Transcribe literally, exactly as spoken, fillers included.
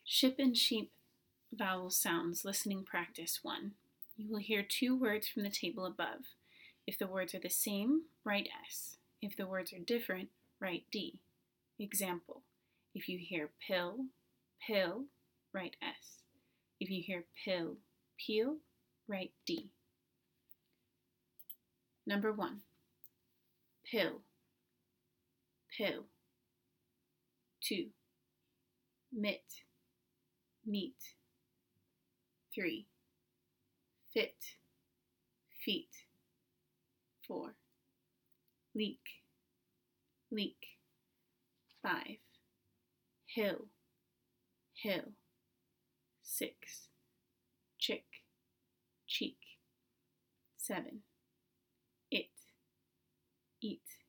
Ship and sheep vowel sounds listening practice one. You will hear two words from the table above. If the words are the same, write S. If the words are different, write D. Example, if you hear pill, pill, write S. If you hear pill, peel, write D. Number one, pill, pill. Two, mit, meet. Three, fit, feet. Four, leak, leak. Five, hill, hill. Six, chick, cheek. Seven, it, eat.